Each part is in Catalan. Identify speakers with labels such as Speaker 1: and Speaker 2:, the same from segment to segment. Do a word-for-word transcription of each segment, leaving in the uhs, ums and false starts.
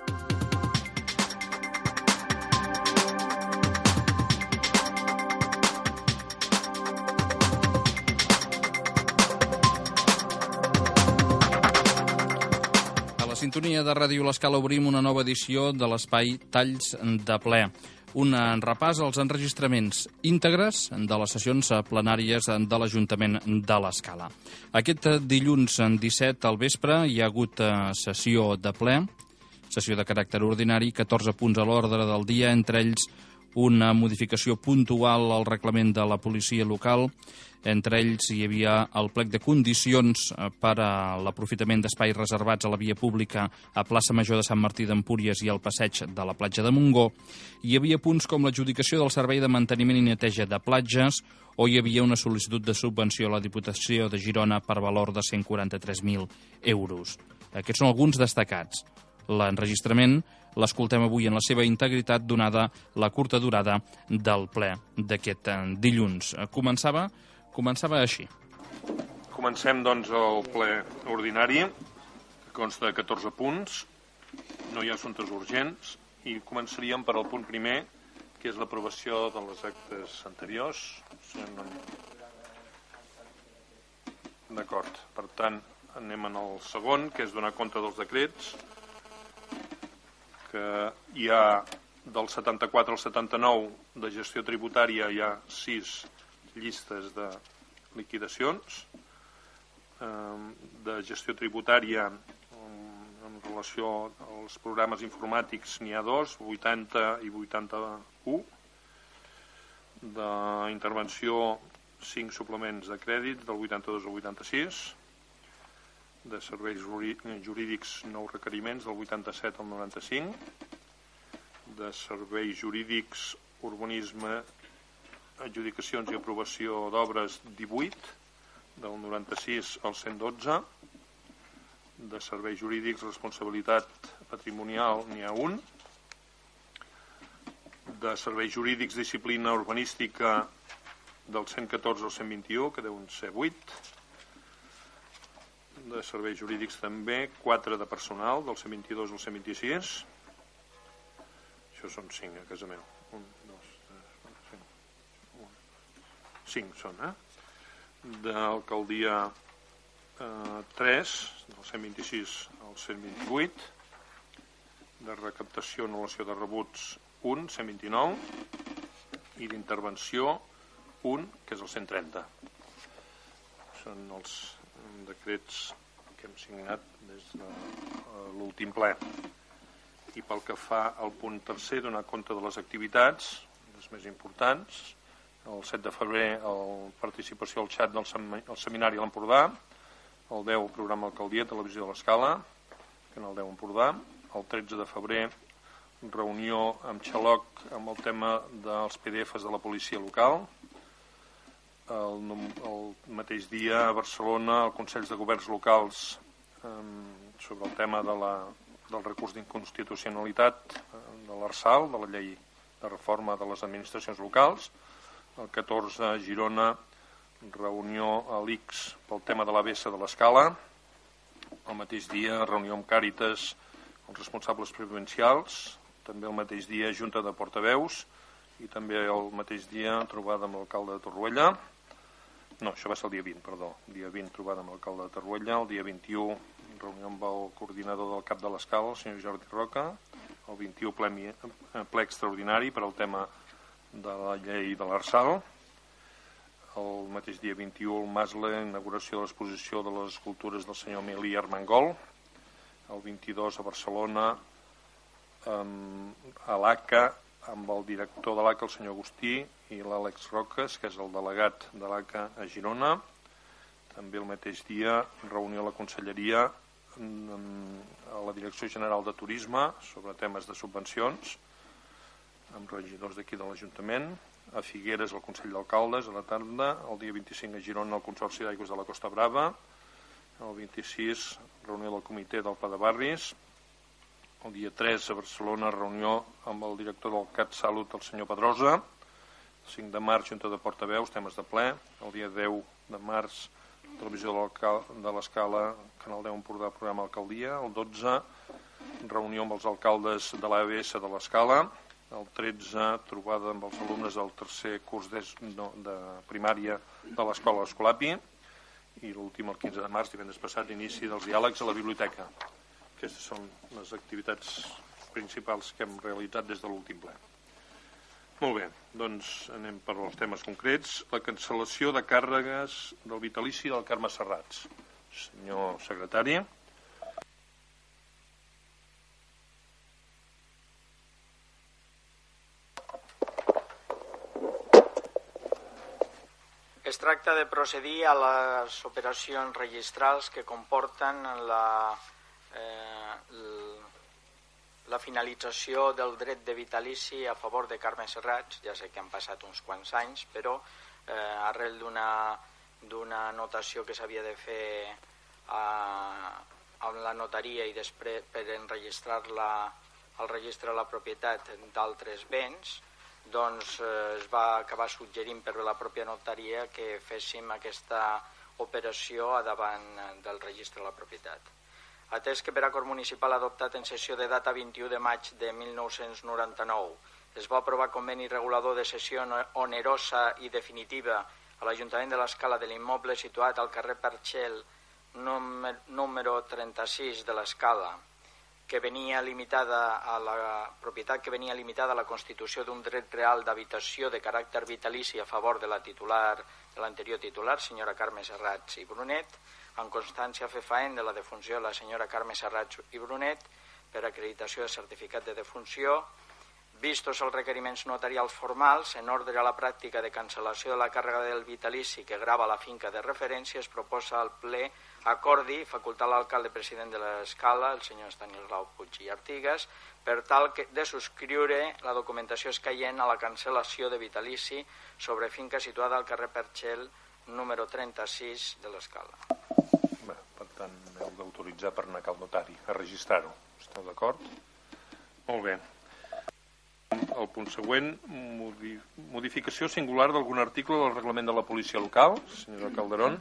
Speaker 1: Sintonia de Ràdio L'Escala obrim una nova edició de l'espai Talls de Ple. Un repàs als enregistraments íntegres de les sessions plenàries de l'Ajuntament de l'Escala. Aquest dilluns disset al vespre hi ha hagut sessió de ple, sessió de caràcter ordinari, catorze punts a l'ordre del dia, entre ells una modificació puntual al reglament de la policia local. Entre ells hi havia el plec de condicions per a l'aprofitament d'espais reservats a la via pública a plaça Major de Sant Martí d'Empúries i al passeig de la platja de Montgó. Hi havia punts com l'adjudicació del servei de manteniment i neteja de platges, o hi havia una sol·licitud de subvenció a la Diputació de Girona per valor de cent quaranta-tres mil euros. Aquests són alguns destacats. L'enregistrament l'escoltem avui en la seva integritat, donada la curta durada del ple d'aquest dilluns. Començava, començava així.
Speaker 2: Comencem, doncs, el ple ordinari, que consta de catorze punts, no hi ha assumptes urgents, i començaríem per al punt primer, que és l'aprovació de les actes anteriors. D'acord, per tant, anem al segon, que és donar compte dels decrets, que hi ha del setanta-quatre al setanta-nou de gestió tributària, hi ha sis llistes de liquidacions. De gestió tributària, en relació als programes informàtics, n'hi ha dos, vuitanta i vuitanta-u. D'intervenció, cinc suplements de crèdit, del vuitanta-dos al vuitanta-sis. De serveis jurídics, nou requeriments, del vuitanta-set al noranta-cinc. De serveis jurídics, urbanisme, adjudicacions i aprovació d'obres, divuit, del noranta-sis al cent dotze. De serveis jurídics, responsabilitat patrimonial, n'hi ha un. De serveis jurídics, disciplina urbanística, del cent catorze al cent vint-i-u, que deuen ser vuit. De serveis jurídics també, quatre de personal, del cent vint-i-dos al cent vint-i-sis. Això són cinc a casa meu. Un, dos, tres, quatre, cinc. Un. Cinc són, eh? D'alcaldia, eh, tres, del cent vint-i-sis al cent vint-i-vuit. De recaptació, anul·lació de rebuts, un, cent vint-i-nou. I d'intervenció, un, que és el cent trenta. Són els decrets que hem signat des de l'últim ple. I pel que fa al punt tercer, donar compte de les activitats, les més importants. El set de febrer, la participació al xat del seminari a l'Empordà. El deu, programa Alcaldia, Televisió de l'Escala, Canal deu Empordà. El tretze de febrer, reunió amb Xaloc amb el tema dels P D Fs de la policia local. El, el mateix dia a Barcelona, el Consell de Governs Locals eh, sobre el tema de la, del recurs d'inconstitucionalitat eh, de l'Arsal, de la llei de reforma de les administracions locals. El catorze a Girona, reunió a l'I C S pel tema de la vessa de l'Escala. El mateix dia, reunió amb Càritas, els responsables provincials. També el mateix dia, Junta de Portaveus. I també el mateix dia, trobada amb l'alcalde de Torroella. No, això va ser el dia vint, perdó. El dia vint, trobada amb l'alcalde de Torroella. El dia vint-i-u, reunió amb el coordinador del Cap de l'Escala, el senyor Jordi Roca. El vint-i-u, ple, ple extraordinari per al tema de la llei de l'Arsal. El mateix dia vint-i-u, el Masle, inauguració de l'exposició de les escultures del senyor Emili Armengol. El vint-i-dos, a Barcelona, a l'A C A, amb el director de l'A C A, el senyor Agustí, i l'Àlex Roques, que és el delegat de l'A C A a Girona. També el mateix dia, reunió a la Conselleria a la Direcció General de Turisme sobre temes de subvencions, amb regidors d'aquí de l'Ajuntament. A Figueres, el Consell d'Alcaldes, a la tarda. El dia vint-i-cinc a Girona, el Consorci d'Aigües de la Costa Brava. El vint-i-sis, reunió del Comitè del Pla de Barris. El dia tres a Barcelona, reunió amb el director del CatSalut, el senyor Pedrosa. El cinc de març, Junta de Portaveus, temes de ple. El dia deu de març, Televisió de l'Escala, Canal deu Empordà, programa Alcaldia. El dotze, reunió amb els alcaldes de l'A B S de l'Escala. El tretze, trobada amb els alumnes del tercer curs de, no, de primària de l'Escola Escolapi. I l'últim, el quinze de març, divendres passat, inici dels diàlegs a la biblioteca. Aquestes són les activitats principals que hem realitzat des de l'últim ple. Molt bé, doncs anem per als temes concrets. La cancel·lació de càrregues del vitalici del Carme Serrats. Senyor secretari.
Speaker 3: Es tracta de procedir a les operacions registrals que comporten la, eh, la finalització del dret de vitalici a favor de Carme Serrats. Ja sé que han passat uns quants anys, però eh, arrel d'una d'una notació que s'havia de fer a, a la notaria i després per enregistrar-la al registre de la propietat d'altres béns, doncs eh, es va acabar suggerint per la pròpia notaria que féssim aquesta operació a davant del registre de la propietat. Atès que per acord municipal adoptat en sessió de data vint-i-u de maig de mil nou-cents noranta-nou es va aprovar conveni regulador de cessió onerosa i definitiva a l'Ajuntament de l'Escala de l'immoble situat al carrer Perxel número trenta-sis de l'Escala, que venia limitada a la propietat que venia limitada a la constitució d'un dret real d'habitació de caràcter vitalici a favor de la titular, de l'anterior titular, senyora Carme Serrats i Brunet, en constància fefaent de la defunció de la senyora Carme Serrats i Brunet per acreditació de certificat de defunció, vistos els requeriments notarials formals, en ordre a la pràctica de cancel·lació de la càrrega del vitalici que grava la finca de referència, es proposa al ple acordi facultar l'alcalde president de l'Escala, el senyor Estanislau Puig i Artigas, per tal que, de subscriure la documentació escaient a la cancel·lació de vitalici sobre finca situada al carrer Perxel número trenta-sis de l'Escala.
Speaker 2: Bé, per tant, heu d'autoritzar per anar al notari a registrar-ho. Esteu d'acord? Molt bé. El punt següent, modificació singular d'algun article del reglament de la policia local. Senyora Calderón.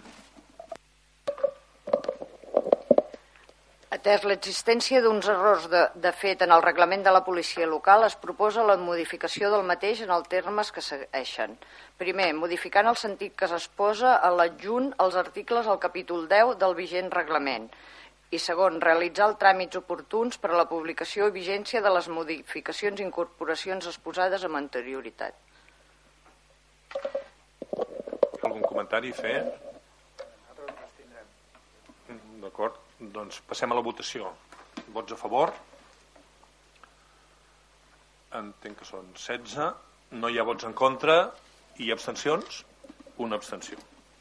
Speaker 4: Atès l'existència d'uns errors de, de fet en el reglament de la policia local, es proposa la modificació del mateix en els termes que segueixen. Primer, modificant el sentit que s'exposa a l'adjunt als articles al capítol deu del vigent reglament. I segon, realitzar els tràmits oportuns per a la publicació i vigència de les modificacions i incorporacions exposades amb anterioritat.
Speaker 2: Algun comentari a fer? D'acord, doncs passem a la votació. Vots a favor? Entenc que són setze. No hi ha vots en contra i abstencions? Una abstenció.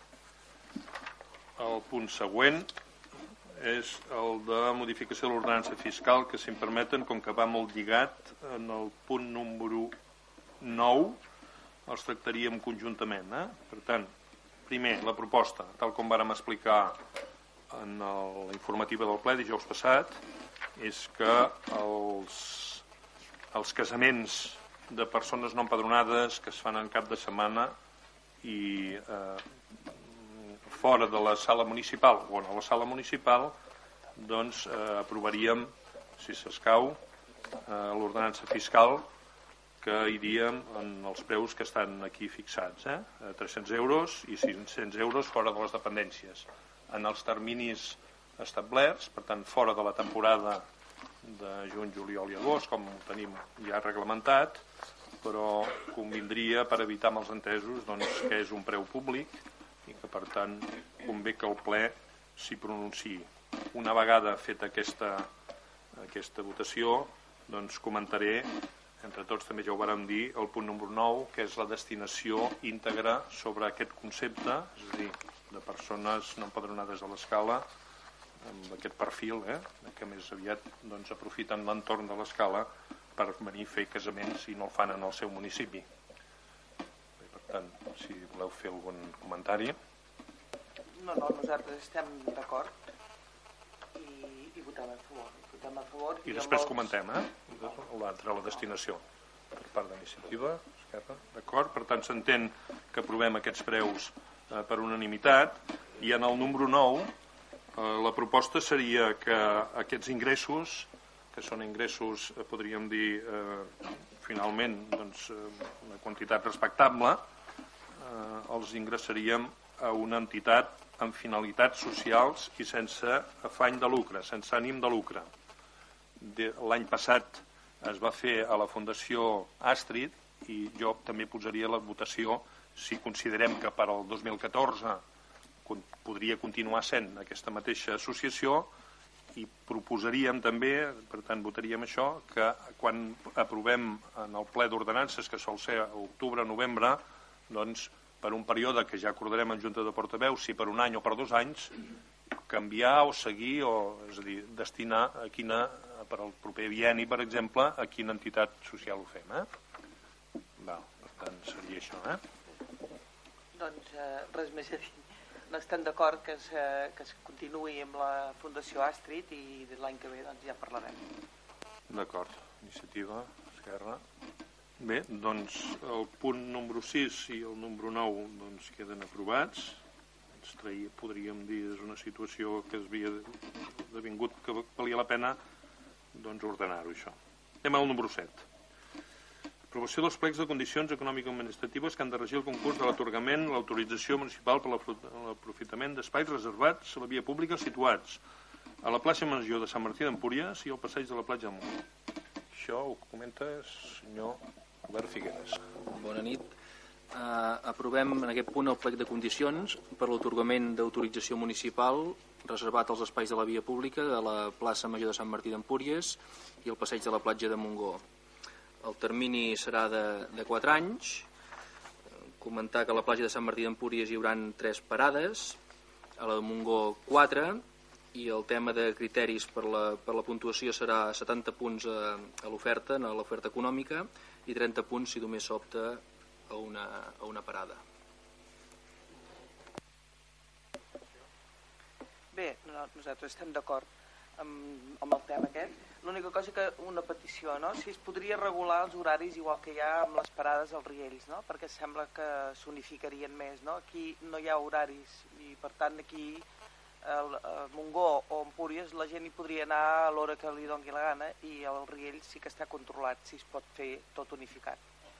Speaker 2: El punt següent és el de modificació de l'ordenança fiscal, que, si em permeten, com que va molt lligat, en el punt número nou els tractaríem conjuntament. Eh? Per tant, primer, la proposta, tal com vàrem explicar en el, la informativa del ple dijous passat, és que els, els casaments de persones no empadronades que es fan en cap de setmana i eh, fora de la sala municipal o en la sala municipal, doncs eh, aprovaríem, si s'escau, eh, l'ordenança fiscal que iríem en els preus que estan aquí fixats, eh? tres-cents euros i cinc-cents euros fora de les dependències, en els terminis establerts, per tant fora de la temporada de juny, juliol i agost, com ho tenim ja reglamentat, però convindria, per evitar mals entesos, doncs, que és un preu públic i que, per tant, convé que el ple s'hi pronunciï. Una vegada feta aquesta, aquesta votació, doncs comentaré, entre tots també ja ho vàrem dir, el punt número nou, que és la destinació íntegra sobre aquest concepte, és a dir, de persones no empadronades a l'Escala, amb aquest perfil, eh, que més aviat doncs, aprofiten l'entorn de l'Escala per venir a fer casaments i no el fan en el seu municipi. Per tant, si voleu fer algun comentari.
Speaker 5: No, no, nosaltres estem d'acord i, i votem a favor. Votem a favor
Speaker 2: I, I després els... comentem, eh? L'altre, la destinació. Per part d'iniciativa, Esquerra, d'acord? Per tant, s'entén que aprovem aquests preus eh, per unanimitat i en el número nou eh, la proposta seria que aquests ingressos que són ingressos, eh, podríem dir, eh, finalment, doncs, eh, una quantitat respectable, eh, els ingressaríem a una entitat amb finalitats socials i sense afany de lucre, sense ànim de lucre. L'any passat es va fer a la Fundació Astrid i jo també posaria la votació si considerem que per al dos mil catorze podria continuar sent aquesta mateixa associació, i proposaríem també, per tant votaríem això, que quan aprovem en el ple d'ordenances, que sol ser a octubre, novembre, doncs per un període que ja acordarem en Junta de Portaveus, si per un any o per dos anys, canviar o seguir, o, és a dir, destinar a quina, per al proper bienni, per exemple, a quina entitat social ho fem. Eh? Val, per tant, seria això. Eh?
Speaker 5: Doncs eh, res més a dir. No estem d'acord que, es, eh, que es continuï amb la Fundació Astrid i l'any que ve doncs, ja parlarem. D'acord.
Speaker 2: Iniciativa, Esquerra. Bé, doncs el punt número sis i el número nou doncs, queden aprovats. Ens traia, podríem dir, és una situació que es havia devingut, que valia la pena doncs, ordenar-ho, això. Anem al número set. Aprovació dels plecs de condicions econòmico-administratives que han de regir el concurs de l'atorgament, l'autorització municipal per l'aprofitament d'espais reservats a la via pública situats a la plaça Major de Sant Martí d'Empúries i al passeig de la platja del Montgó. Això ho comenta el senyor Albert Figueres.
Speaker 6: Bona nit. Uh, aprovem en aquest punt el plec de condicions per l'atorgament d'autorització municipal reservat als espais de la via pública de la plaça Major de Sant Martí d'Empúries i el passeig de la platja de Montgó. El termini serà de, de quatre anys. Comentar que a la platja de Sant Martí d'Empúries hi haurà tres parades, a la de Montgó quatre, i el tema de criteris per la, per la puntuació serà setanta punts a, a l'oferta, a l'oferta econòmica, i trenta punts si només s'opta a una, a una parada.
Speaker 5: Bé, nosaltres estem d'acord amb, amb el tema aquest. L'única cosa que una petició, no? Si es podria regular els horaris igual que hi ha amb les parades als riells, no? Perquè sembla que s'unificarien més, no? Aquí no hi ha horaris i per tant aquí a Montgó o Empúries la gent hi podria anar a l'hora que li doni la gana i al riell sí que està controlat, si es pot fer tot unificat.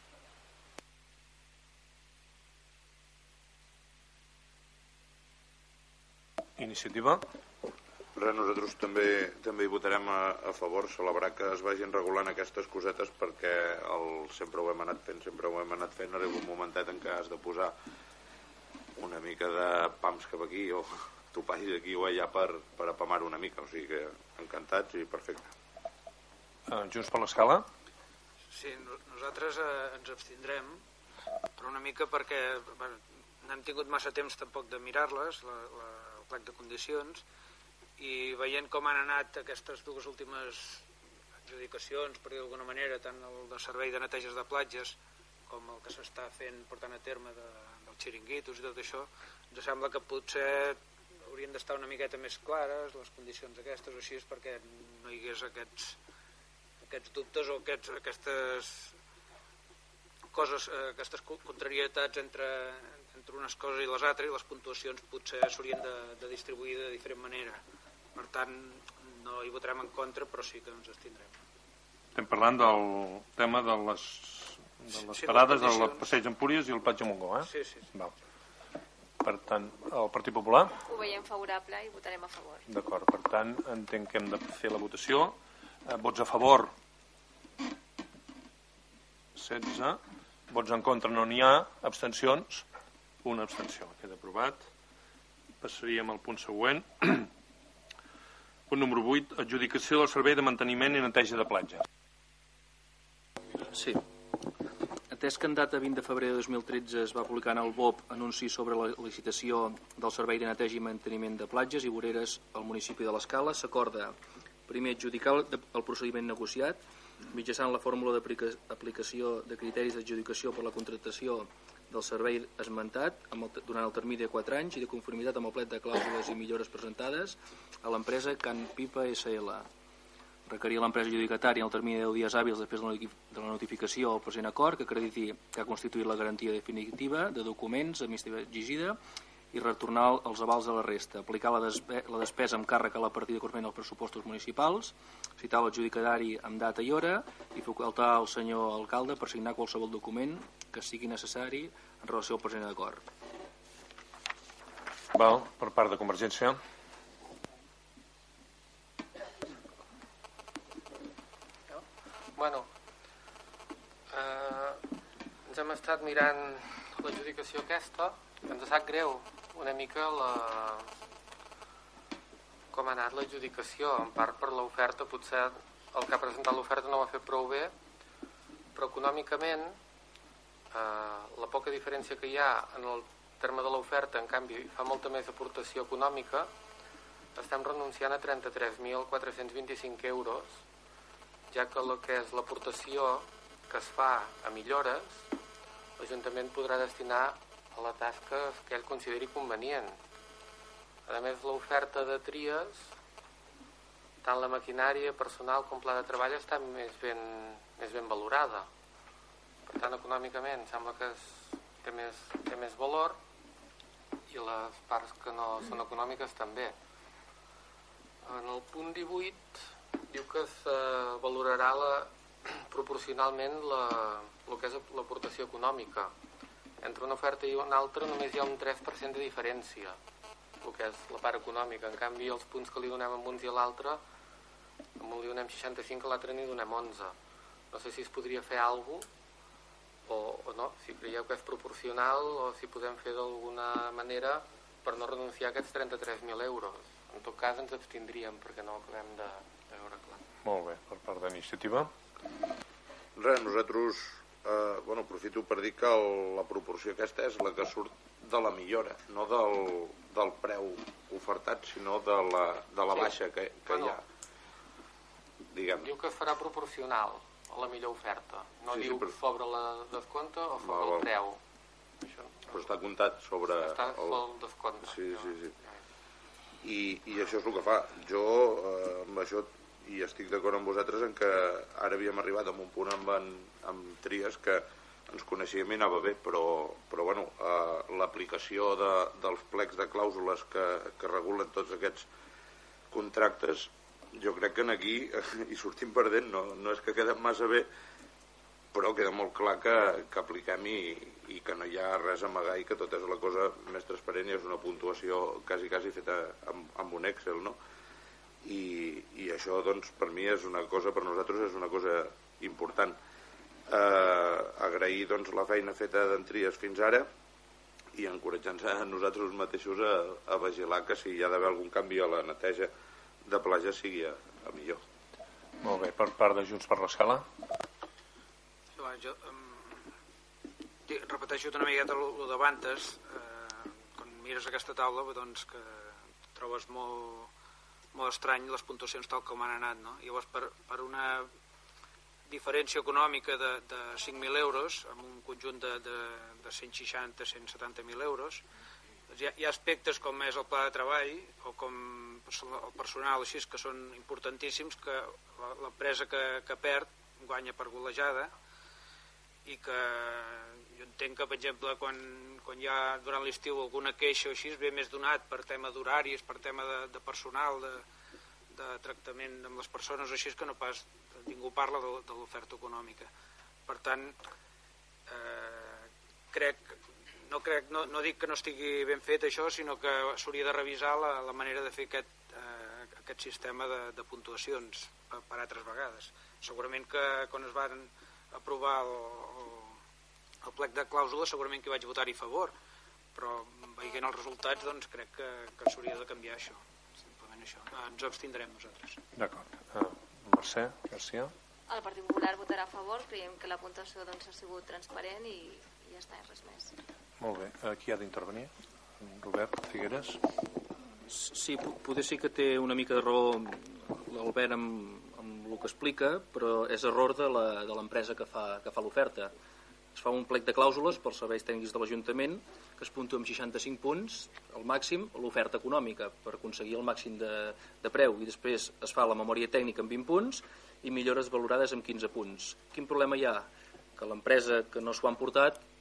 Speaker 2: Iniciativa.
Speaker 7: Res, nosaltres també també hi votarem a, a favor, celebrar que es vagin regulant aquestes cosetes perquè el, sempre ho hem anat fent, sempre ho hem anat fent, arriba un momentet en què has de posar una mica de pams cap aquí o topalls aquí o allà per, per apamar una mica, o sigui que encantats i perfecte.
Speaker 2: Uh, Junts per l'Escala?
Speaker 8: Sí, nosaltres eh, ens abstindrem, però una mica perquè bueno, no hem tingut massa temps tampoc de mirar-les, la, la, el plec de condicions, i veient com han anat aquestes dues últimes adjudicacions, per dir d'alguna manera, tant el de servei de neteges de platges com el que s'està fent portant a terme de, dels xiringuitos i tot això, ens sembla que potser haurien d'estar una miqueta més clares les condicions aquestes o així, perquè no hi hagués aquests, aquests dubtes o aquests, aquestes coses, aquestes contrarietats entre, entre unes coses i les altres, i les puntuacions potser s'haurien de, de distribuir de diferent manera. Per tant, no hi votarem en contra, però sí que ens abstindrem.
Speaker 2: Estem parlant del tema de les, de les sí, parades del passeig d'Empúries i el platja Montgó, eh?
Speaker 8: Sí, sí. sí.
Speaker 2: Val. Per tant, el Partit Popular?
Speaker 9: Ho veiem favorable i votarem a favor.
Speaker 2: D'acord, per tant, entenc que hem de fer la votació. Eh, vots a favor? setze. Vots en contra no n'hi ha. Abstencions? Una abstenció. Queda aprovat. Passaríem al punt següent. Punt número vuit. Adjudicació del servei de manteniment i neteja de platja.
Speaker 6: Sí. Atès que en data vint de febrer de dos mil tretze es va publicar en el B O P anunci sobre la licitació del servei de neteja i manteniment de platges i voreres al municipi de l'Escala, s'acorda primer adjudicar el procediment negociat mitjançant la fórmula d'aplicació de criteris d'adjudicació per la contractació del servei esmentat amb el, durant el termini de quatre anys i de conformitat amb el plet de clàusules i millores presentades a l'empresa Can Pipa S L. Requerir a l'empresa adjudicatària en el termini de deu dies hàbils després de la notificació al present acord que acrediti que ha constituït la garantia definitiva de documents administrativa exigida i retornar els avals de la resta, aplicar la, despe la despesa amb càrrec a la partida corresponent als pressupostos municipals, citar l'adjudicatari amb data i hora i facultar el senyor alcalde per signar qualsevol document que sigui necessari en relació al present acord.
Speaker 2: Val, per part de Convergència.
Speaker 10: Bueno, eh, ens hem estat mirant l'adjudicació aquesta, ens sap greu una mica la... com ha anat l'adjudicació, en part per l'oferta, potser el que ha presentat l'oferta no ho ha fet prou bé, però econòmicament eh, la poca diferència que hi ha en el terme de l'oferta, en canvi, fa molta més aportació econòmica, estem renunciant a trenta-tres mil quatre-cents vint-i-cinc euros, ja que el que és l'aportació que es fa a millores, l'Ajuntament podrà destinar a la tasca que ell consideri convenient. A més, l'oferta de tries, tant la maquinària, personal com pla de treball, està més ben, més ben valorada. Per tant, econòmicament, sembla que és, té, més, té més valor i les parts que no són econòmiques també. En el punt divuit diu que es eh, valorarà la, proporcionalment la, el que és l'aportació econòmica. Entre una oferta i una altra només hi ha un tres per cent de diferència, el que és la part econòmica. En canvi, els punts que li donem a uns i a l'altre, a un li donem seixanta-cinc, a l'altre n'hi donem onze. No sé si es podria fer alguna cosa o, o no, si creieu que és proporcional o si podem fer d'alguna manera per no renunciar a aquests trenta-tres mil euros. En tot cas, ens abstindríem perquè no acabem de, de veure clar.
Speaker 2: Molt bé, per part d'iniciativa.
Speaker 7: Res, nosaltres, eh, bueno, aprofito per dir que el, la proporció aquesta és la que surt de la millora, no del, del preu ofertat, sinó de la, de la
Speaker 10: Sí.
Speaker 7: baixa que, que
Speaker 10: Bueno,
Speaker 7: hi ha. Diguem.
Speaker 10: Diu que es farà proporcional a la millor oferta. No
Speaker 7: Sí, sí,
Speaker 10: diu
Speaker 7: però-
Speaker 10: sobre la descompte o sobre
Speaker 7: Val, val.
Speaker 10: el preu. Això,
Speaker 7: Però està comptat sobre...
Speaker 10: està
Speaker 7: el...
Speaker 10: pel descompte.
Speaker 7: Sí, sí, sí. I, I això és el que fa. Jo, eh, amb això, i estic d'acord amb vosaltres en que ara havíem arribat a un punt amb, en, amb Tries que ens coneixíem i anava bé, però, però bueno, eh, l'aplicació de, dels plecs de clàusules que, que regulen tots aquests contractes, jo crec que en aquí hi sortim perdent, no, no és que quedem massa bé, però queda molt clar que, que apliquem i, i que no hi ha res a amagar i que tot és la cosa més transparent i és una puntuació quasi, quasi feta amb, amb un Excel, no? I, i això, doncs, per mi és una cosa, per nosaltres és una cosa important. Eh, agrair, doncs, la feina feta d'en Tries fins ara i encoratjant a nosaltres mateixos a, a vigilar que si hi ha d'haver algun canvi a la neteja de platja sigui a, a millor.
Speaker 2: Molt bé, per part de Junts per l'Escala.
Speaker 8: Jo, jo um, repeteixo una miqueta el d'abans, eh, quan mires aquesta taula, doncs que trobes molt, molt estrany les puntuacions tal com han anat, no? Llavors, per, per una diferència econòmica de, de cinc mil euros, amb un conjunt de, de, de cent seixanta a cent setanta mil euros, doncs hi, ha, hi ha aspectes com és el pla de treball o com el personal així, que són importantíssims, que l'empresa que, que perd guanya per golejada, i que jo entenc que, per exemple, quan, quan hi ha durant l'estiu alguna queixa o així, ve més donat per tema d'horaris, per tema de, de personal, de, de tractament amb les persones així, que no pas ningú parla de, de l'oferta econòmica. Per tant, eh, crec, no, crec no, no dic que no estigui ben fet això, sinó que s'hauria de revisar la, la manera de fer aquest, eh, aquest sistema de, de puntuacions per, per altres vegades. Segurament que quan es van aprovar el, el, el plec de clàusules segurament que vaig votar-hi a favor, però veient els resultats doncs crec que, que s'hauria de canviar això, simplement això. Ens abstindrem nosaltres.
Speaker 2: D'acord. Uh, Mercè Garcia.
Speaker 9: El Partit Popular votarà a favor, creiem que la puntuació doncs, ha sigut transparent i, i ja està, res més.
Speaker 2: Molt bé. Uh, qui ha d'intervenir? Robert Figueres.
Speaker 6: Sí, potser sí que té una mica de raó l'Albert amb, amb el que explica, però és error de l'empresa que fa, que fa l'oferta. Es fa un plec de clàusules pels serveis tècnics de l'Ajuntament que es puntua amb seixanta-cinc punts, al màxim, l'oferta econòmica, per aconseguir el màxim de, de preu, i després es fa la memòria tècnica amb vint punts i millores valorades amb quinze punts. Quin problema hi ha? Que l'empresa que no s'ho han portat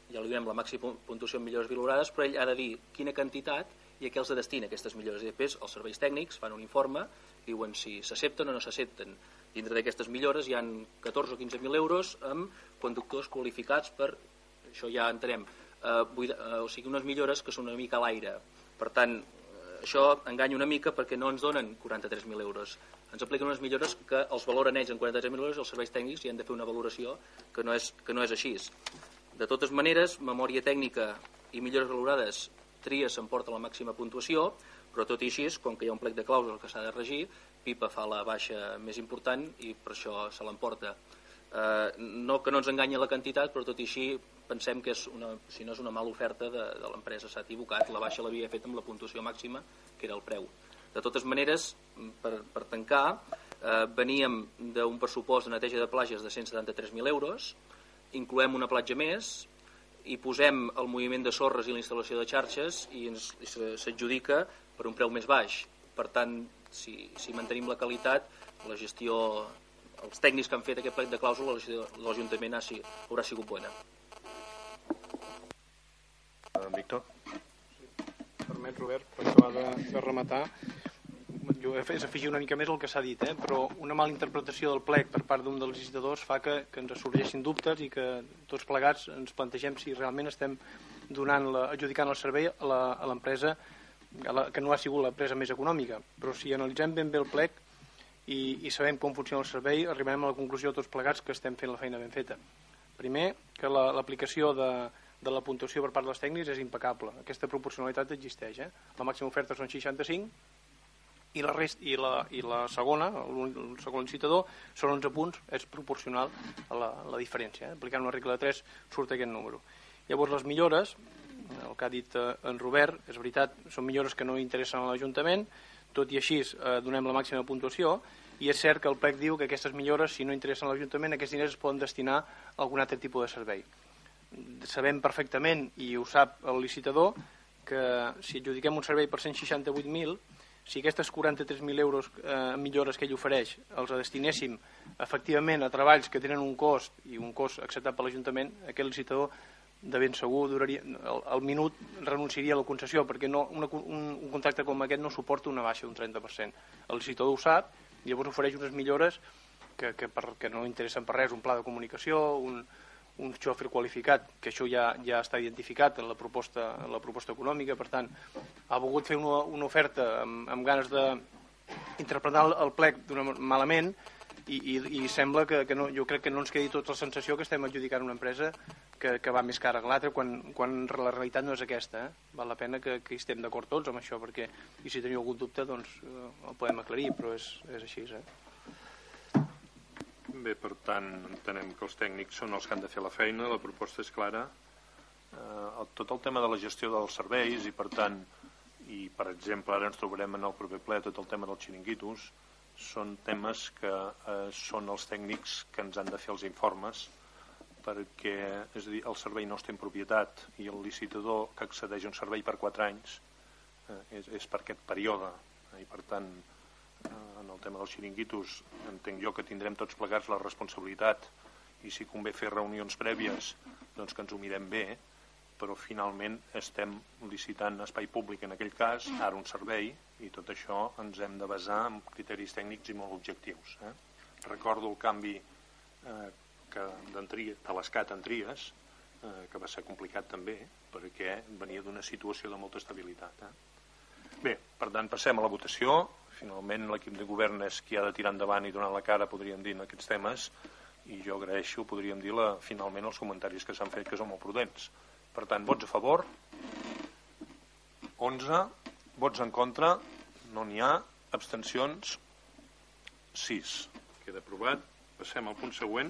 Speaker 6: ja li donem la màxima puntuació en millores valorades, però ell ha de dir quina quantitat i a què els destina aquestes millores. I després els serveis tècnics fan un informe, diuen si s'accepten o no s'accepten. Dintre d'aquestes millores hi ha catorze o quinze mil euros amb conductors qualificats per, això ja entenem, eh, buida, eh, o sigui, unes millores que són una mica a l'aire. Per tant, eh, això enganya una mica perquè no ens donen quaranta-tres mil euros. Ens apliquen unes millores que els valoren ells en quaranta-tres mil euros i els serveis tècnics hi han de fer una valoració que no és, que no és així. De totes maneres, memòria tècnica i millores valorades, Tria s'emporta la màxima puntuació, però tot i així, com que hi ha un plec de clàusules que s'ha de regir, Pipa fa la baixa més important i per això se l'emporta. Eh, no que no ens enganyi la quantitat, però tot i així pensem que és una, si no és una mala oferta de, de l'empresa, s'ha equivocat, la baixa l'havia fet amb la puntuació màxima, que era el preu. De totes maneres, per, per tancar, eh, veníem d'un pressupost de neteja de platges de cent setanta-tres mil euros, incloem una platja més i posem el moviment de sorres i la instal·lació de xarxes i, ens, i s'adjudica per un preu més baix. Per tant, si, si mantenim la qualitat, la gestió, els tècnics que han fet aquest plec de clàusula, la gestió de l'Ajuntament haurà sigut bona.
Speaker 2: Víctor?
Speaker 11: Permet, Robert, per acabar de, de rematar. Jo he fet afegir una mica més el que s'ha dit, eh? Però una mala interpretació del plec per part d'un dels licitadors fa que, que ens sorgeixin dubtes i que tots plegats ens plantegem si realment estem donant la, adjudicant el servei a l'empresa que no ha sigut l'empresa més econòmica. Però si analitzem ben bé el plec i, i sabem com funciona el servei, arribarem a la conclusió tots plegats que estem fent la feina ben feta. Primer, que l'aplicació la, de, de la puntuació per part dels tècnics és impecable. Aquesta proporcionalitat existeix. Eh? La màxima oferta són seixanta-cinc i la, rest, i la, i la segona, el segon licitador, són onze punts, és proporcional a la, a la diferència. Eh? Aplicant una regla de tres surt aquest número. Llavors les millores, el que ha dit en Robert, és veritat, són millores que no interessen a l'Ajuntament, tot i així eh, donem la màxima puntuació, i és cert que el plec diu que aquestes millores, si no interessen a l'Ajuntament, aquests diners es poden destinar a algun altre tipus de servei. Sabem perfectament, i ho sap el licitador, que si adjudiquem un servei per cent seixanta-vuit mil, si aquestes quaranta-tres mil euros eh, millores que ell ofereix els destinéssim efectivament a treballs que tenen un cost i un cost acceptat per l'Ajuntament, aquest licitador de ben segur duraria, al, al minut renunciaria a la concessió, perquè no, una, un, un contracte com aquest no suporta una baixa d'un trenta per cent. El licitador ho sap, i llavors ofereix unes millores que, que, per, que no interessen per res, un pla de comunicació, un, un xòfer qualificat, que això ja, ja està identificat en la proposta, en la proposta econòmica. Per tant, ha volgut fer una, una oferta amb, amb ganes d'interpretar el, el plec malament i, i, i sembla que, que no, jo crec que no ens quedi tota la sensació que estem adjudicant una empresa que, que va més cara que l'altra quan, quan la realitat no és aquesta. Eh? Val la pena que, que estem d'acord tots amb això, perquè i si teniu algun dubte doncs eh, el podem aclarir, però és, és així. Eh?
Speaker 2: Bé, per tant, entenem que els tècnics són els que han de fer la feina, la proposta és clara. Eh, tot el tema de la gestió dels serveis i, per tant, i per exemple, ara ens trobarem en el proper ple tot el tema dels xiringuitos, són temes que eh, són els tècnics que ens han de fer els informes, perquè és a dir, el servei no està en propietat i el licitador que accedeix a un servei per quatre anys eh, és, és per aquest període. Eh, I per tant, en el tema dels xiringuitos entenc jo que tindrem tots plegats la responsabilitat i si convé fer reunions prèvies doncs que ens ho mirem bé, però finalment estem licitant espai públic en aquell cas, ara un servei, i tot això ens hem de basar en criteris tècnics i molt objectius. Eh? Recordo el canvi eh, que de l'ESCAT en Tries, eh, que va ser complicat també perquè venia d'una situació de molta estabilitat. Eh? Bé, per tant passem a la votació. Finalment l'equip de govern és qui ha de tirar endavant i donar la cara, podríem dir, en aquests temes, i jo agraeixo, podríem dir, la, finalment els comentaris que s'han fet, que són molt prudents. Per tant, vots a favor, onze, vots en contra, no n'hi ha, abstencions, sis. Queda aprovat. Passem al punt següent.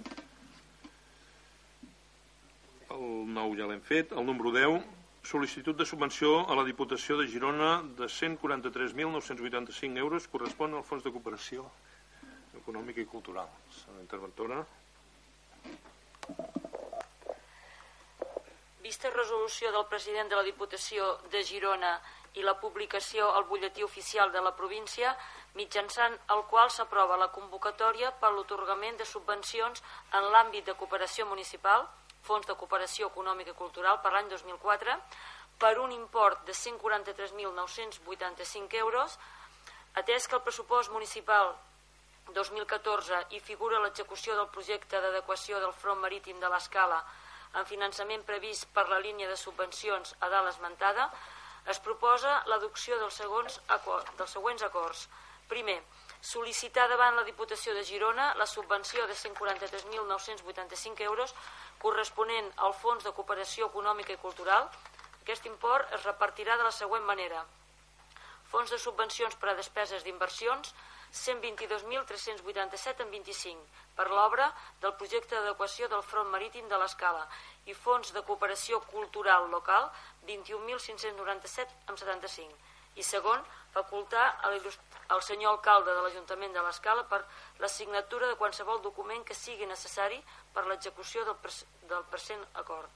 Speaker 2: El nou ja l'hem fet. El número deu, sol·licitud de subvenció a la Diputació de Girona de cent quaranta-tres mil nou-cents vuitanta-cinc euros, correspon al Fons de Cooperació Econòmica i Cultural. La interventora.
Speaker 12: Vista resolució del president de la Diputació de Girona i la publicació al butlletí oficial de la província, mitjançant el qual s'aprova la convocatòria per l'atorgament de subvencions en l'àmbit de cooperació municipal, Fons de Cooperació Econòmica i Cultural per l'any dos mil quatre per un import de cent quaranta-tres mil nou-cents vuitanta-cinc euros, atès que el pressupost municipal dos mil catorze hi figura l'execució del projecte d'adequació del front marítim de l'Escala en finançament previst per la línia de subvencions a dalt esmentada, es proposa l'adopció dels, dels següents acords. Primer, sol·licitar davant la Diputació de Girona la subvenció de cent quaranta-tres mil nou-cents vuitanta-cinc euros corresponent al Fons de Cooperació Econòmica i Cultural. Aquest import es repartirà de la següent manera. Fons de subvencions per a despeses d'inversions, cent vint-i-dos mil tres-cents vuitanta-set coma vint-i-cinc per l'obra del projecte d'adequació del front marítim de l'Escala i fons de cooperació cultural local, vint-i-un mil cinc-cents noranta-set coma setanta-cinc. I segon, facultar al senyor alcalde de l'Ajuntament de l'Escala per la signatura de qualsevol document que sigui necessari per l'execució del, pres del present acord.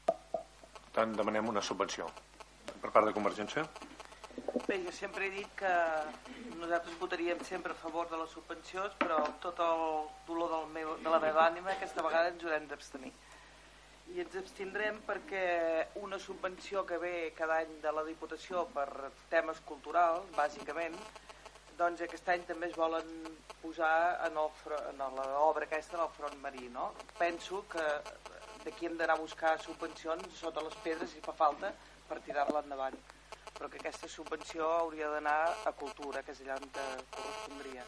Speaker 2: Per tant, demanem una subvenció. Per part de Convergència?
Speaker 5: Bé, jo sempre he dit que nosaltres votaríem sempre a favor de les subvencions, però amb tot el dolor del meu, de la meva ànima aquesta vegada ens haurem d'abstenir. I ens abstindrem perquè una subvenció que ve cada any de la Diputació per temes culturals, bàsicament, doncs aquest any també es volen posar en l'obra aquesta del front marí, no? Penso que d'aquí hem d'anar a buscar subvencions sota les pedres si fa falta per tirar-la endavant, però que aquesta subvenció hauria d'anar a cultura, que és allà on correspondria.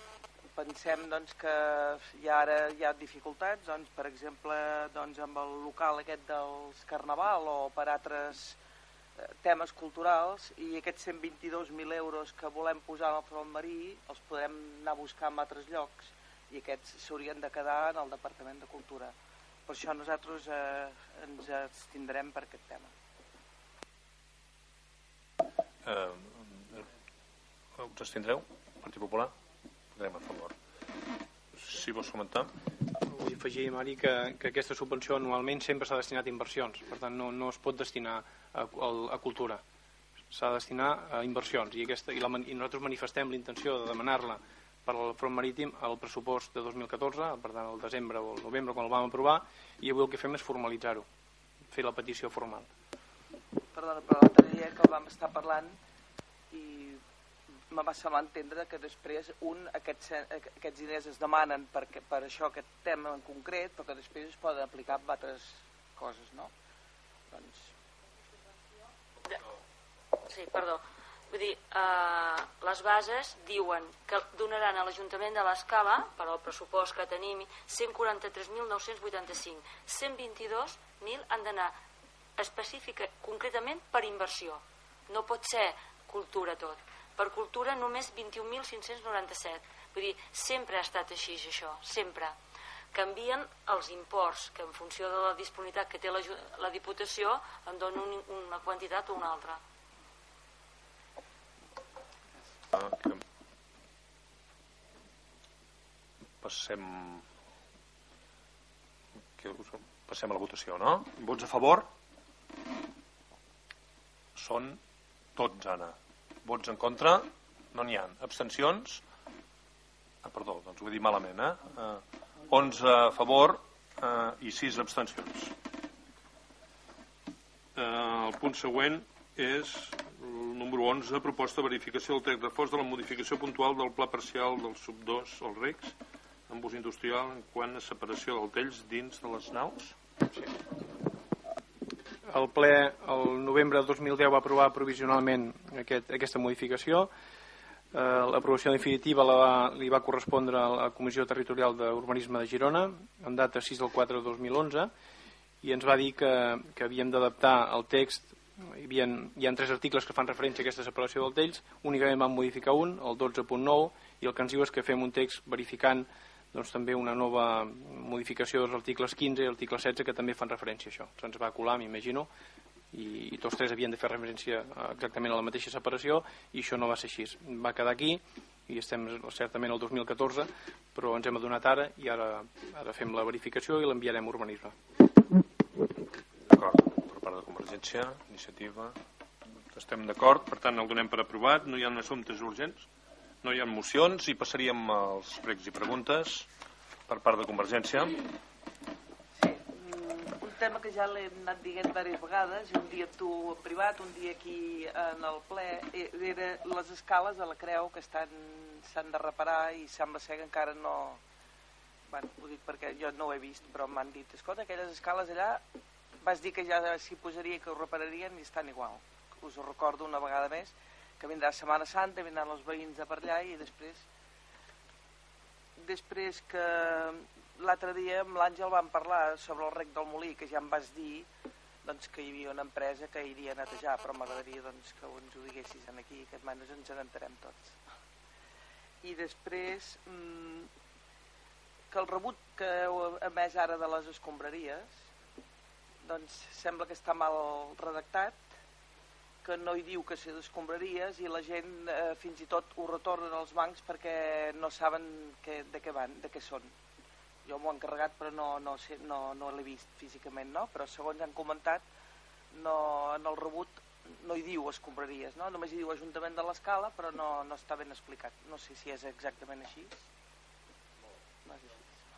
Speaker 5: Pensem doncs, que hi ha, ara hi ha dificultats, doncs, per exemple, doncs, amb el local aquest dels Carnaval o per altres eh, temes culturals, i aquests cent vint-i-dos mil euros que volem posar al front marí els podrem anar a buscar en altres llocs i aquests s'haurien de quedar en el Departament de Cultura. Per això nosaltres eh, ens abstindrem per aquest tema.
Speaker 2: Eh, us abstindreu? Partit Popular? Votarem a favor. Si vols comentar.
Speaker 11: Vull afegir, Mari, que, que aquesta subvenció anualment sempre s'ha destinat a inversions, per tant no, no es pot destinar a, a, a cultura, s'ha de destinar a inversions i, aquesta, i, la, i nosaltres manifestem la intenció de demanar-la per al front marítim al pressupost de dos mil catorze, per tant al desembre o al novembre quan el vam aprovar, i avui el que fem és formalitzar-ho, fer la petició formal.
Speaker 5: Perdona, però l'altre dia que el vam estar parlant i me va semblar entendre que després un, aquests, aquests diners es demanen per, per això, aquest tema en concret, però que després es poden aplicar amb altres coses, no? Doncs...
Speaker 12: Sí, perdó. Vull dir, eh, les bases diuen que donaran a l'Ajuntament de l'Escala, per al pressupost que tenim, cent quaranta-tres mil nou-cents vuitanta-cinc. cent vint-i-dos mil han d'anar específica, concretament per inversió. No pot ser cultura tot. Per cultura només vint-i-un mil cinc-cents noranta-set. Vull dir, sempre ha estat així, això, sempre. Canvien els imports, que en funció de la disponibilitat que té la, la Diputació en dona un, una quantitat o una altra.
Speaker 2: Ah, que... Passem... Que... Passem a la votació, no? Vots a favor? Són tots, Anna. Vots en contra? No n'hi ha. Abstencions? Ah, perdó, doncs ho he dit malament, eh? eh onze a favor eh, i sis abstencions. Eh, el punt següent és el número onze, proposta de verificació del text refós de la modificació puntual del pla parcial del sub dos, els R E Cs, amb ús industrial en quant a separació dels tells dins de les naus. Sí.
Speaker 11: El ple, el novembre de dos mil deu, va aprovar provisionalment aquest, aquesta modificació. Eh, L'aprovació definitiva la va, li va correspondre a la Comissió Territorial d'Urbanisme de Girona, en data sis del quatre de dos mil onze, i ens va dir que, que havíem d'adaptar el text. Hi havia, hi ha tres articles que fan referència a aquesta separació dels tells, únicament vam modificar un, el dotze punt nou, i el que ens diu és que fem un text verificant doncs, també una nova modificació dels articles quinze i l'article setze que també fan referència a això. Se'ns va colar, m'imagino, i, i tots tres havien de fer referència exactament a la mateixa separació, i això no va ser així. Va quedar aquí, i estem certament al dos mil catorze, però ens hem adonat ara, i ara, ara fem la verificació i l'enviarem a urbanisme.
Speaker 2: D'acord, per part de Convergència, iniciativa... Estem d'acord, per tant el donem per aprovat, no hi ha assumptes urgents, no hi ha mocions, i passaríem als pregs i preguntes per part de Convergència.
Speaker 5: Sí, un tema que ja l'he anat dient diverses vegades, un dia tu en privat, un dia aquí en el ple, era les escales a la Creu que s'han de reparar i sembla ser que encara no... Bueno, ho dic perquè jo no ho he vist, però m'han dit, escolta, aquelles escales allà, vas dir que ja s'hi posaria que ho repararien i estan igual. Us ho recordo una vegada més, que vindrà Setmana Santa, vindran els veïns de per allà i després... Després que l'altre dia amb l'Àngel vam parlar sobre el rec del Molí, que ja em vas dir doncs, que hi havia una empresa que iria a netejar, però m'agradaria doncs, que ens ho diguessis aquí, que almenys ens n'enterem tots. I després mmm, que el rebut que heu emès ara de les escombraries doncs sembla que està mal redactat, que no hi diu que ser d'escombraries i la gent eh, fins i tot ho retornen als bancs perquè no saben que, de què van, de què són. Jo m'ho he encarregat però no, no, sé, no, no l'he vist físicament, no? Però segons han comentat no, en el rebut no hi diu escombraries, no? Només hi diu Ajuntament de l'Escala però no, no està ben explicat. No sé si és exactament així. No és així.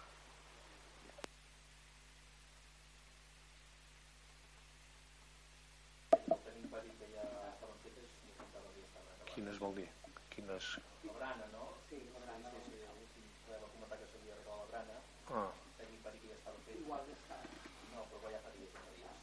Speaker 11: Quines vol dir? Quines...
Speaker 6: La brana, no? Sí, la brana. Sí, sí, sí. Va comentar que s'havia arreglat la brana.
Speaker 11: Ah.
Speaker 6: Tècnic per aquí ja estava fet. Igual ja està. No, però ja fa dies.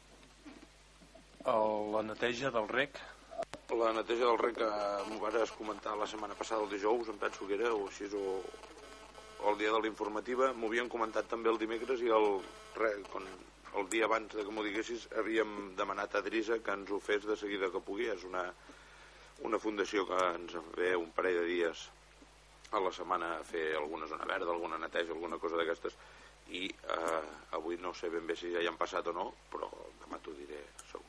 Speaker 11: La neteja del rec?
Speaker 7: La neteja del rec que m'ho vas comentar la setmana passada, el dijous, em penso que era, o així, o, o el dia de la informativa. M'ho havien comentat també el dimecres i el, quan, el dia abans de que m'ho diguessis havíem demanat a Drisa que ens ho fes de seguida que pugui. És una... una fundació que ens ve un parell de dies a la setmana a fer alguna zona verda, alguna neteja, alguna cosa d'aquestes, i eh, avui no sé ben bé si ja hi han passat o no, però demà t'ho diré segur.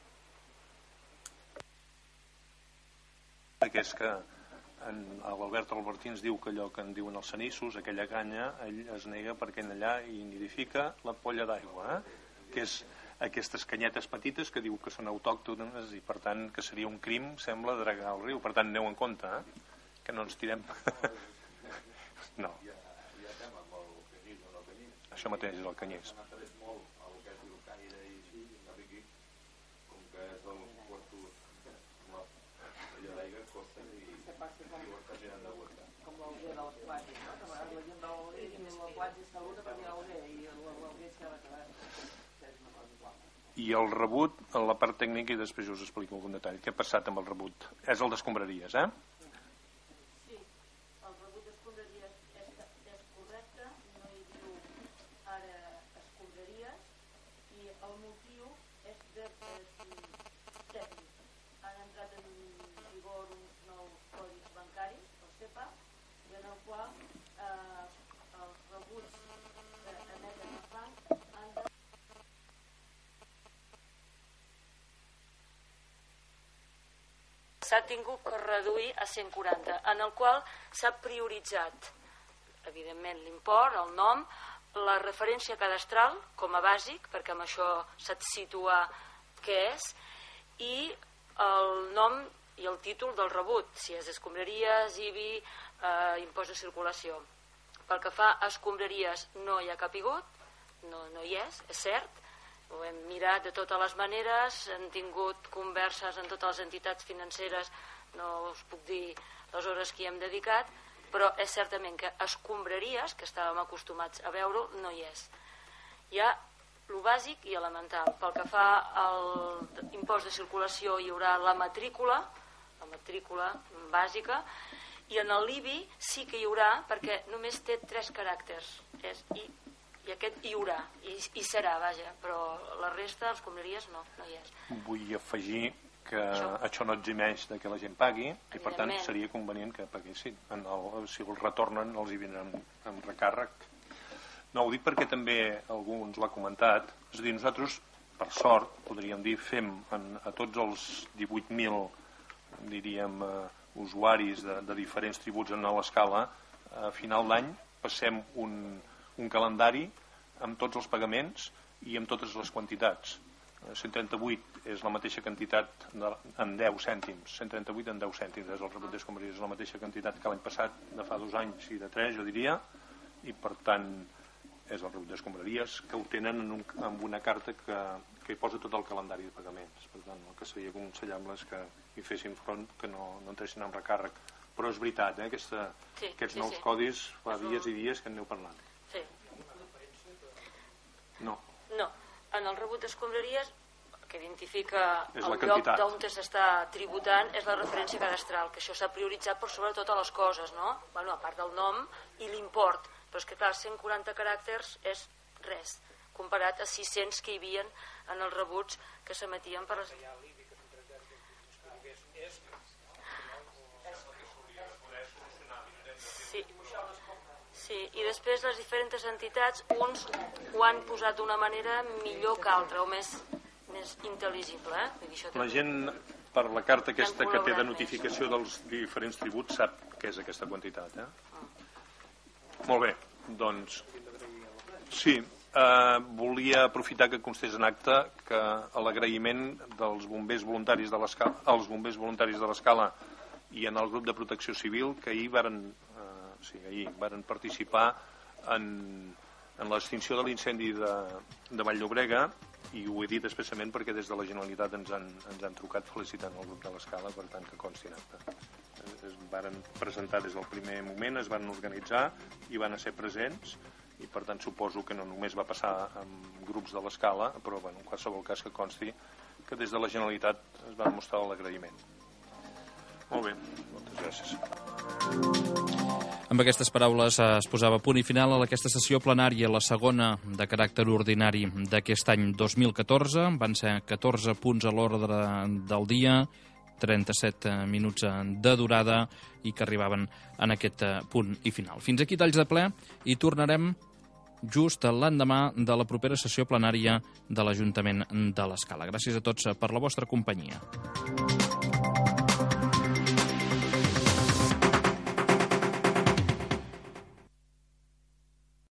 Speaker 11: Que és que l'Albert Albertí ens diu que allò que en diuen els cenissos, aquella canya, ell es nega perquè en allà hi nidifica la polla d'aigua, eh? Que és aquestes canyetes petites que diu que són autòctones i per tant que seria un crim, sembla, dragar el riu. Per tant, aneu en compte, eh? Que no ens tirem. No. Això mateix és el canyís.
Speaker 5: Com l'Alguer dels Platges, no? La gent de l'Alguer i la platja saluda perquè l'Alguer i l'Alguer s'ha de quedar.
Speaker 11: I el rebut, a la part tècnica, i després us explico algun detall. Què ha passat amb el rebut? És el d'escombraries, eh?
Speaker 12: Sí, el rebut d'escombraries és, és correcte, no hi diu ara escombraries, i el motiu és, de, és tècnic. Han entrat en vigor uns nous codis bancaris, el SEPA, i en el qual eh, els rebuts que emeten els bancs han de s'ha tingut que reduir a cent quaranta, en el qual s'ha prioritzat, evidentment, l'import, el nom, la referència cadastral com a bàsic, perquè amb això se't situa què és, i el nom i el títol del rebut, si és escombraries, I B I, eh, impost de circulació. Pel que fa a escombraries no hi ha capigut, no, no hi és, és cert, ho hem mirat de totes les maneres, hem tingut converses amb totes les entitats financeres, no us puc dir les hores que hi hem dedicat, però és certament que escombraries, que estàvem acostumats a veure, no hi és. Hi ha el bàsic i elemental. Pel que fa al impost de circulació hi haurà la matrícula, la matrícula bàsica, i en el I B I sí que hi haurà, perquè només té tres caràcters, és I, i aquest hi haurà, i, i serà, vaja, però la resta, les escombraries, no, no hi és.
Speaker 11: Vull afegir que això, això no eximeix de que la gent pagui i per tant seria convenient que paguessin. En el, si els retornen els hi venen amb, amb recàrrec. No, ho dic perquè també algú ens l'ha comentat. És a dir, nosaltres, per sort, podríem dir, fem en, a tots els divuit mil, diríem, uh, usuaris de, de diferents tributs en l'escala, a final d'any passem un, un calendari amb tots els pagaments i amb totes les quantitats. cent trenta-vuit és la mateixa quantitat de, en deu cèntims, cent trenta-vuit en deu cèntims és el rebut d'escombraries, és la mateixa quantitat que l'any passat, de fa dos anys i de tres, jo diria, i per tant
Speaker 2: és el rebut d'escombraries, que ho tenen en, un, en una carta que, que hi posa tot el calendari de pagaments. Per tant, el que seria aconsellable és que hi fessin front, que no, no entressin en recàrrec. Però és veritat, eh, aquesta,
Speaker 12: sí,
Speaker 2: aquests
Speaker 12: sí,
Speaker 2: nous
Speaker 12: sí.
Speaker 2: codis fa dies i dies que en aneu parlant.
Speaker 12: Sí.
Speaker 2: No.
Speaker 12: No. En el rebut d'escombraries, que identifica
Speaker 2: És
Speaker 12: el
Speaker 2: la
Speaker 12: lloc
Speaker 2: quantitat.
Speaker 12: d'on s'està tributant, és la referència cadastral, que això s'ha prioritzat per sobre totes les coses, no? Bueno, a part del nom i l'import, però és que clar, cent quaranta caràcters és res, comparat a sis-cents que hi havia en els rebuts que s'emetien per les... Sí. Sí, i després les diferents entitats, uns ho han posat d'una manera millor que altra, o més, més intel·ligible, eh? Vull dir, això
Speaker 2: La gent, per la carta aquesta que té de notificació dels diferents tributs, sap què és aquesta quantitat, eh? Molt bé, doncs... Sí, eh, volia aprofitar que constés en acte que l'agraïment dels bombers voluntaris de l'Escala, als bombers voluntaris de l'Escala i en el grup de protecció civil, que ahir varen, eh, sí, ahir varen participar en, en l'extinció de l'incendi de, de Vall-llobrega, i ho he dit expressament perquè des de la Generalitat ens han, ens han trucat felicitant el grup de l'Escala, per tant que consti en acte. Es varen presentar des del primer moment, es van organitzar i van ser presents, i per tant suposo que no només va passar amb grups de l'Escala, però bueno, en qualsevol cas que consti que des de la Generalitat es va mostrar l'agraïment. Molt bé, moltes gràcies.
Speaker 1: Amb aquestes paraules es posava punt i final a aquesta sessió plenària, la segona de caràcter ordinari d'aquest any dos mil catorze. Van ser catorze punts a l'ordre del dia, trenta-set minuts de durada i que arribaven en aquest punt i final. Fins aquí talls de ple i tornarem just l'endemà de la propera sessió plenària de l'Ajuntament de l'Escala. Gràcies a tots per la vostra companyia.